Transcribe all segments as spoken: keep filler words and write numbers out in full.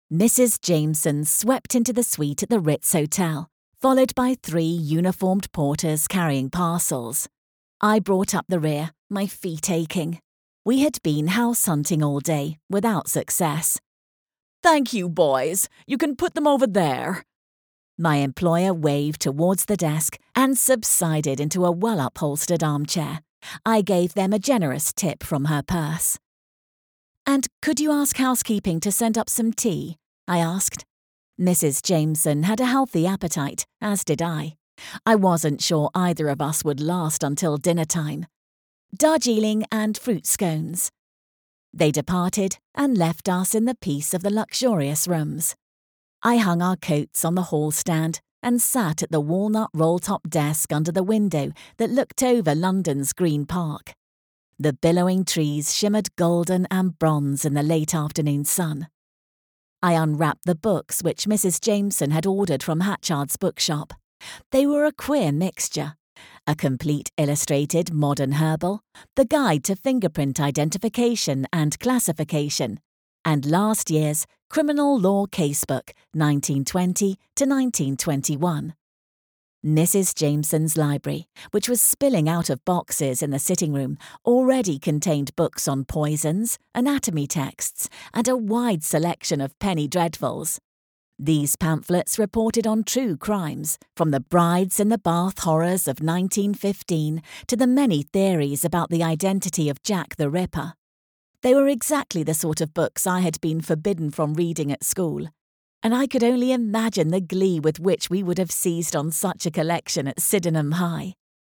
Missus Jameson swept into the suite at the Ritz Hotel, followed by three uniformed porters carrying parcels. I brought up the rear, my feet aching. We had been house hunting all day, without success. "Thank you, boys. You can put them over there." My employer waved towards the desk and subsided into a well-upholstered armchair. I gave them a generous tip from her purse. "And could you ask housekeeping to send up some tea?" I asked. Missus Jameson had a healthy appetite, as did I. I wasn't sure either of us would last until dinner time. Darjeeling and fruit scones. They departed and left us in the peace of the luxurious rooms. I hung our coats on the hall stand and sat at the walnut roll-top desk under the window that looked over London's Green Park. The billowing trees shimmered golden and bronze in the late afternoon sun. I unwrapped the books which Missus Jameson had ordered from Hatchard's bookshop. They were a queer mixture. A complete illustrated modern herbal, the Guide to Fingerprint Identification and Classification, and last year's Criminal Law Casebook, nineteen twenty to nineteen twenty-one. Missus Jameson's library, which was spilling out of boxes in the sitting room, already contained books on poisons, anatomy texts, and a wide selection of penny dreadfuls. These pamphlets reported on true crimes, from the Brides in the Bath horrors of nineteen fifteen to the many theories about the identity of Jack the Ripper. They were exactly the sort of books I had been forbidden from reading at school, and I could only imagine the glee with which we would have seized on such a collection at Sydenham High.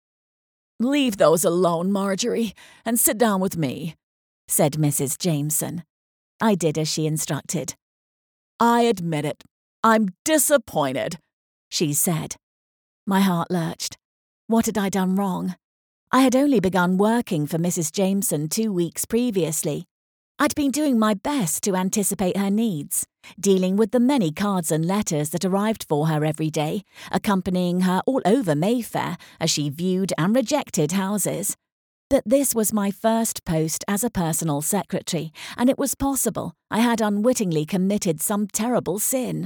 "Leave those alone, Marjorie, and sit down with me," said Missus Jameson. I did as she instructed. "I admit it. I'm disappointed," she said. My heart lurched. What had I done wrong? I had only begun working for Missus Jameson two weeks previously. I'd been doing my best to anticipate her needs, dealing with the many cards and letters that arrived for her every day, accompanying her all over Mayfair as she viewed and rejected houses. But this was my first post as a personal secretary, and it was possible I had unwittingly committed some terrible sin.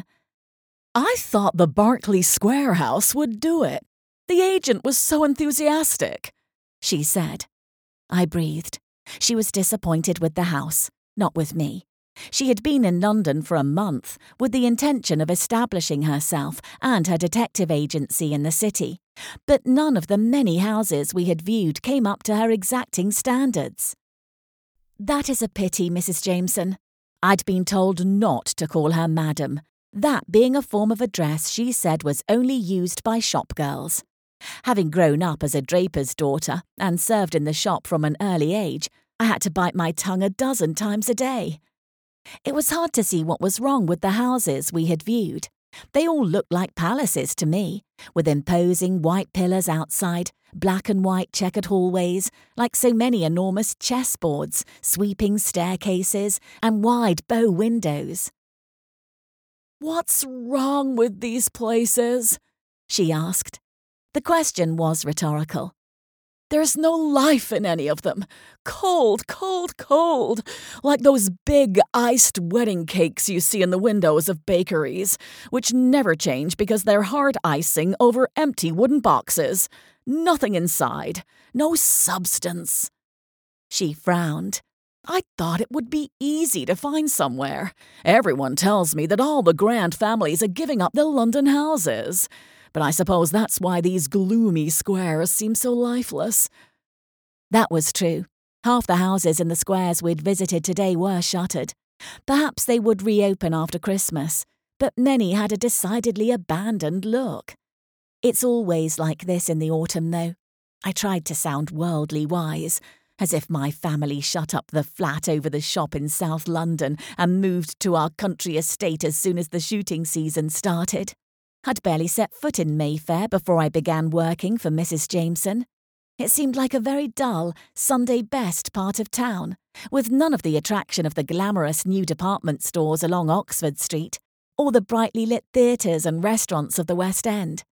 "I thought the Berkeley Square house would do it. The agent was so enthusiastic," she said. I breathed. She was disappointed with the house, not with me. She had been in London for a month with the intention of establishing herself and her detective agency in the city, but none of the many houses we had viewed came up to her exacting standards. "That is a pity, Missus Jameson. I'd been told not to call her madam, that being a form of address she said was only used by shop girls. Having grown up as a draper's daughter and served in the shop from an early age, I had to bite my tongue a dozen times a day. It was hard to see what was wrong with the houses we had viewed. They all looked like palaces to me, with imposing white pillars outside, black and white checkered hallways, like so many enormous chessboards, sweeping staircases, and wide bow windows. "What's wrong with these places?" she asked. The question was rhetorical. "There's no life in any of them. Cold, cold, cold, like those big iced wedding cakes you see in the windows of bakeries, which never change because they're hard icing over empty wooden boxes. Nothing inside. No substance." She frowned. "I thought it would be easy to find somewhere. Everyone tells me that all the grand families are giving up their London houses. But I suppose that's why these gloomy squares seem so lifeless." That was true. Half the houses in the squares we'd visited today were shuttered. Perhaps they would reopen after Christmas, but many had a decidedly abandoned look. It's always like this in the autumn, though. I tried to sound worldly wise, as if my family shut up the flat over the shop in South London and moved to our country estate as soon as the shooting season started. I'd barely set foot in Mayfair before I began working for Missus Jameson. It seemed like a very dull, Sunday-best part of town, with none of the attraction of the glamorous new department stores along Oxford Street, or the brightly lit theatres and restaurants of the West End.